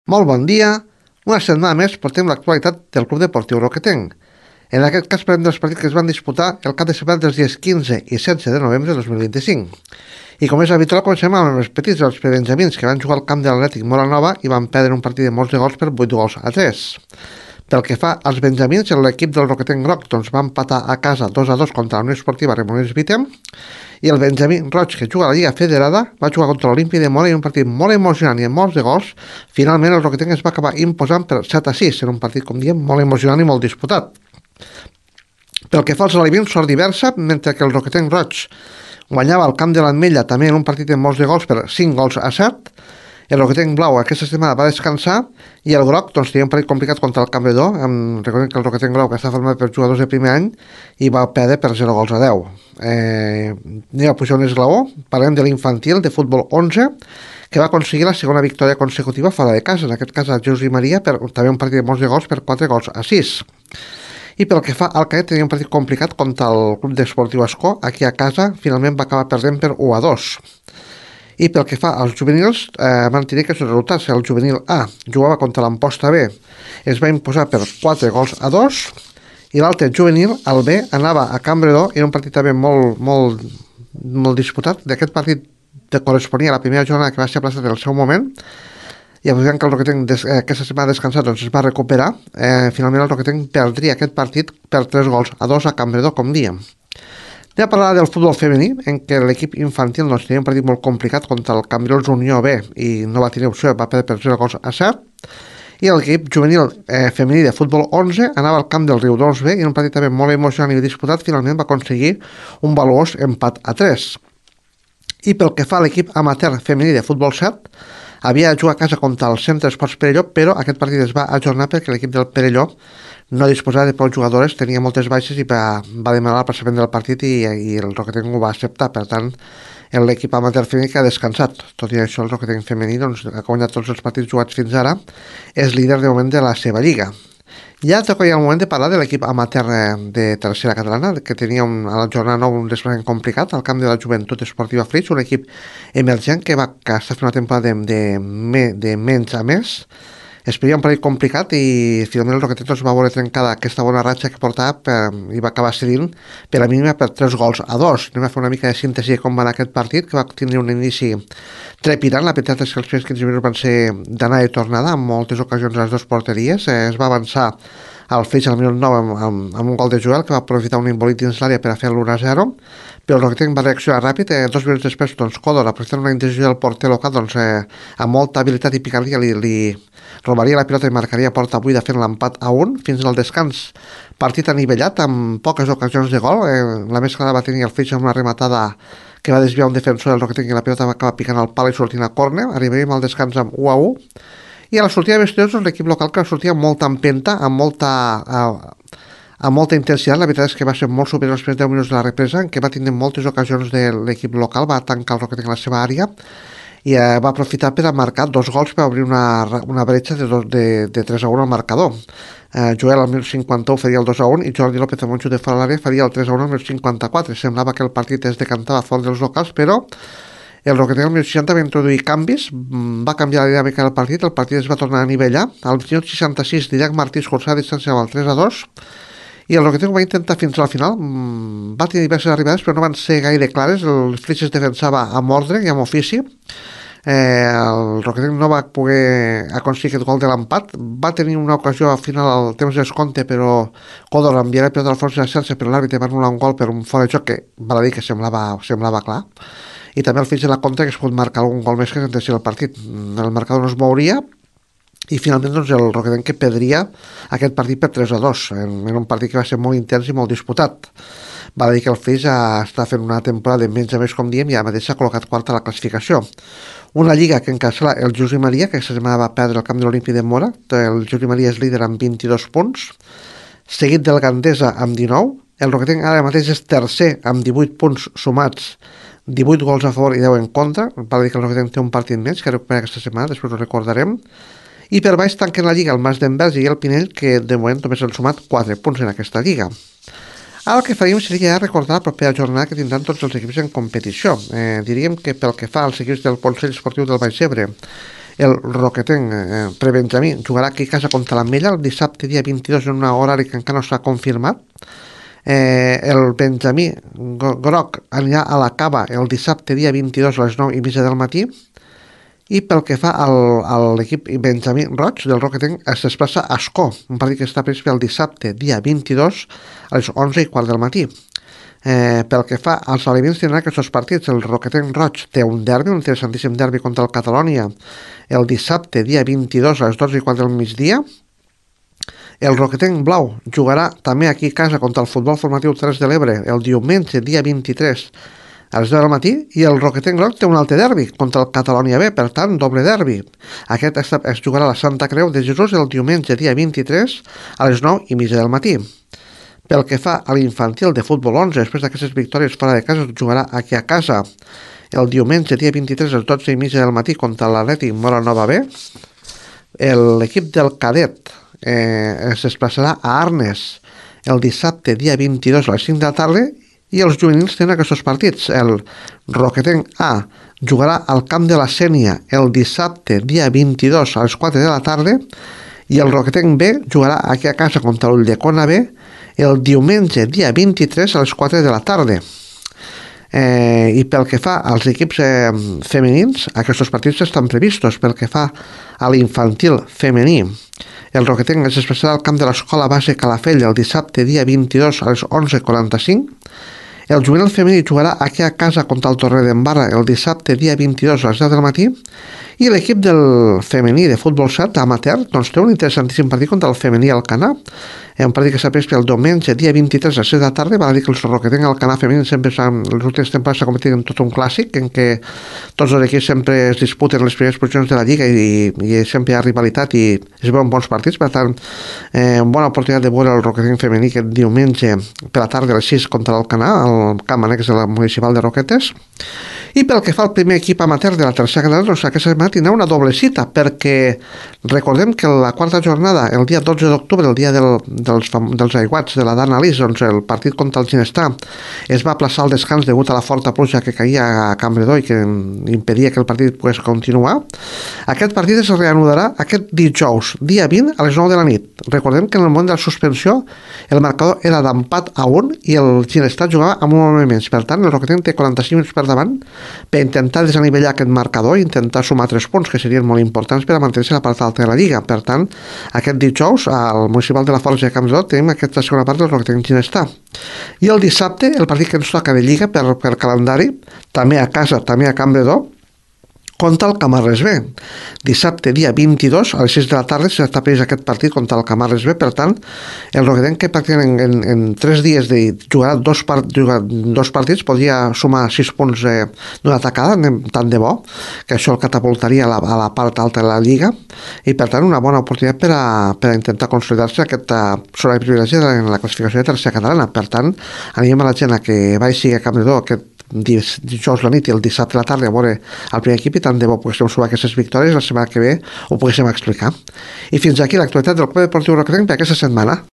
Molt bon dia. Una setmana més portem l'actualitat del Club Deportiu Roquetenc. En aquest cas parlem dels partits que es van disputar el cap de setmana dels dies 15 i 16 de novembre de 2025. I com és habitual, comencem amb els petits dels prebenjamins que van jugar al camp de l'Atlètic Moranova i van perdre un partit de molts de gols per 8-3. Pel que fa als benjamins, l'equip del Roquetenc Groc va empatar a casa 2-2 contra la Unió Esportiva Remolins Vitem i el Benjamí Roig, que juga a la Lliga Federada, va jugar contra l'Olimpia de Mora i un partit molt emocionant i amb molts de gols. Finalment el Roquetenc es va acabar imposant per 7-6, en un partit, com diem, molt emocionant i molt disputat. Pel que fa als alevins, sort diversa, mentre que el Roquetenc Roig guanyava el camp de l'Ametlla també en un partit amb molts de gols per 5-7. El Roquetenc Blau aquesta setmana va descansar i el Groc tenia un partit complicat contra el Campredó. Recordem que el Roquetenc Blau, que està format per jugadors de primer any, i va perdre per 0-10. Anem a pujar un esglaó. Parlem de l'infantil de futbol 11, que va aconseguir la segona victòria consecutiva fora de casa, en aquest cas a Jesús i Maria, per també un partit de molts de gols per 4-6. I pel que fa al cadet, tenia un partit complicat contra el Club d'Esportiu Escó. Aquí a casa finalment va acabar perdent per 1-2. I pel que fa als juvenils, van tenir aquests resultats. El juvenil A jugava contra l'Amposta B, es va imposar per 4-2, i l'altre juvenil, el B, anava a Campredó, i era un partit també molt disputat. D'aquest partit corresponia a la primera jornada que va ser aplaçat en el seu moment, i aprofitant que el Roquetenc aquesta setmana descansat es va recuperar. Finalment el Roquetenc perdria aquest partit per 3-2 a Campredó, com diem. Anem a parlar del futbol femení, en què l'equip infantil tenia un partit molt complicat contra el Cambrils Unió B i no va tenir opció, va perdre per 0-7. I l'equip juvenil femení de futbol 11 anava al camp del Riudols B i en un partit també molt emocionant i disputat finalment va aconseguir un valuós empat a 3. I pel que fa a l'equip amateur femení de futbol 7, havia de jugar a casa contra el Centre Esports Perelló, però aquest partit es va ajornar perquè l'equip del Perelló no disposava de prou jugadores, tenia moltes baixes i va demanar el passament del partit i el Roquetenc ho va acceptar. Per tant, l'equip amateur femení que ha descansat. Tot i això, el Roquetenc femení ha guanyat tots els partits jugats fins ara, és líder de moment de la seva lliga. Ja toca el moment de parlar de l'equip amateur de tercera catalana, que tenia a la jornada 9 un desplaçament complicat al camp de la Joventut Esportiva Flix, un equip emergent que està fent una temporada de menys a més. Es podia un partit complicat i finalment el Roquetenc va veure trencada aquesta bona ratxa que portava i va acabar cedint per la mínima per 3-2. Anem a fer una mica de síntesi de com va anar aquest partit, que va tenir un inici trepidant. La veritat és que els primers 15 minuts van ser d'anar i tornada, en moltes ocasions a les dues porteries. Es va avançar al Flix al minut 9 amb un gol de Joel, que va aprofitar un embolit dins l'àrea per a fer l'1-0, però el Roquetenc va reaccionar ràpid. 2 minuts després, Codor, aprofitant una indecisió del porter local, amb molta habilitat i picardia li robaria la pilota i marcaria porta buida fent l'empat a 1 fins al descans. Partit anivellat amb poques ocasions de gol. La més clara va tenir el Flix amb una rematada que va desviar un defensor del Roquetenc i la pilota va acabar picant al pal i sortint a córner. Arribaríem al descans amb 1-1. I a la sortida de vestidors, l'equip local que sortia amb molta empenta, amb molta intensitat. La veritat és que va ser molt superior als primers 10 minuts de la represa, en què va tenir moltes ocasions de l'equip local, va tancar el Roquetenc a la seva àrea i va aprofitar per a marcar 2 gols per obrir una bretxa de 3-1 al marcador. Joel al 1051 faria el 2-1 i Jordi López amb un xut de fora l'àrea faria el 3-1 al 1054. Semblava que el partit es decantava a favor dels locals, però el Roquetenc al 1060 va introduir canvis, va canviar la dinàmica del partit es va tornar a nivellar. Al 1066 Didac Martí escurçava a distància amb el 3-2 i el Roquetenc va intentar fins al final. Va tenir diverses arribades però no van ser gaire clares. El Flix es defensava amb ordre i amb ofici. El Roquetenc no va poder aconseguir aquest gol de l'empat. Va tenir una ocasió al final al temps d'escompte, però Codor enviarà el pilota al fons de la xarxa, però l'àrbitre va anul·lar un gol per un fora de joc que val a dir que semblava clar. I també al Flix de la contra que es pot marcar algun gol més que sentenciar el partit. El marcador no es mouria i finalment el Roquetenc que perdria aquest partit per 3-2 en un partit que va ser molt intens i molt disputat. Val a dir que el Flix està fent una temporada de menys a més, com diem, i ara mateix s'ha col·locat quarta a la classificació. Una lliga que encapçala el Jesús i Maria, que aquesta setmana va perdre el camp de l'Olimpia de Mora. El Jesús i Maria és líder amb 22 punts, seguit del Gandesa amb 19. El Roquetenc ara mateix és tercer amb 18 punts sumats, 18 gols a favor i 10 en contra. Val a dir que el Roquetenc té un partit menys que recupera aquesta setmana, després ho recordarem. I per baix tanquen la lliga el Mas d'Envers i el Pinell, que de moment només han sumat 4 punts en aquesta lliga. Ara el que faríem seria recordar la propera jornada que tindran tots els equips en competició. Diríem que pel que fa als equips del Consell Esportiu del Baix Ebre, El Roquetenc prebenjamí jugarà aquí a casa contra l'Ametlla el dissabte dia 22 en un horari que encara no s'ha confirmat. El Benjamí Groc anirà a la Cava el dissabte dia 22 a les 9:30 del matí, i pel que fa a l'equip Benjamí Roig del Roquetenc es desplaça a Ascó, un partit que està previst pel dissabte dia 22 a les 11:15 del matí. Pel que fa als aliments tindrà aquests partits, el Roquetenc Roig té un derbi, un interessantíssim derbi contra el Catalònia el dissabte dia 22 a les 12:15 del migdia. El Roquetenc Blau jugarà també aquí a casa contra el Futbol Formatiu 3 de l'Ebre el diumenge dia 23 a les 10 del matí, i el Roquetenc Groc té un altre derbi contra el Catalònia B, per tant, doble derbi. Aquest es jugarà a la Santa Creu de Jesús el diumenge dia 23 a les 9:30 del matí. Pel que fa a l'infantil de futbol 11, després d'aquestes victòries fora de casa, jugarà aquí a casa el diumenge dia 23 a les 12:30 del matí contra l'Atlètic Móra-Nova B. L'equip del cadet es desplaçarà a Arnes el dissabte dia 22 a les 5 de la tarda, i els juvenils tenen aquests partits. El Roquetenc A jugarà al camp de la Sénia el dissabte dia 22 a les 4 de la tarda, i el Roquetenc B jugarà aquí a casa contra l'Ulldecona B el diumenge dia 23 a les 4 de la tarda. I pel que fa als equips femenins, aquests partits estan previstos. Pel que fa a l'infantil femení, el Roquetenc es desplaçarà al camp de l'Escola Base Calafell el dissabte dia 22 a les 11:45. El juvenil femení jugarà aquí a casa contra el Torredembarra el dissabte dia 22 a les 10 del matí, i l'equip del femení de futbol 7 amateur té un interessantíssim partit contra el femení Alcanar, un partit que s'ha pres pel diumenge dia 23 a les 6 de la tarda. Val a dir que els Roquetenc Alcanar femení sempre les últimes temporades s'ha convertit en tot un clàssic en què tots els equips sempre es disputen les primeres posicions de la Lliga, i sempre hi ha rivalitat i es veuen bons partits. Per tant, una bona oportunitat de veure el Roquetenc femení aquest diumenge per la tarda a les 6 contra l'Alcanar al camp annex de la Municipal de Roquetes. I pel que fa al primer equip amateur de la tercera catalana, doncs aquesta setmana tindrà una doble cita, perquè recordem que la quarta jornada, el dia 12 d'octubre, el dia dels aiguats de la Dana Lis, doncs el partit contra el Ginestar es va aplaçar al descans degut a la forta pluja que caia a Campredó i que impedia que el partit pogués continuar. Aquest partit es reanudarà aquest dijous, dia 20 a les 9 de la nit. Recordem que en el moment de la suspensió el marcador era d'empat a 1 i el Ginestar jugava amb un home menys. Per tant, el Roquetenc té 45 minuts per davant per intentar desanivellar aquest marcador i intentar sumar 3 punts, que serien molt importants per a mantenir-se a la part alta de la Lliga. Per tant, aquest dijous al Municipal de la Forja de Campredó tenim aquesta segona part del Roquetenc Ginestar. I el dissabte, el partit que ens toca de Lliga per calendari, també a casa, també a Campredó, contra el Camarles B. Dissabte, dia 22, a les 6 de la tarda, s'està previst aquest partit contra el Camarles B. Per tant, el Roquetenc, que pràcticament en 3 dies de jugar dos partits, podria sumar 6 punts d'una tacada, tant de bo, que això el catapultaria a la part alta de la Lliga, i per tant una bona oportunitat per a intentar consolidar-se aquest zona de privilegi en la classificació de tercera catalana. Per tant, animem a la gent a que vagi a Campredó aquest dijous la nit i el dissabte a la tarda a veure el primer equip, i tant de bo poguéssim sumar aquestes victòries la setmana que ve ho poguéssim explicar. I fins aquí l'actualitat del Club Deportiu Roquetenc per aquesta setmana.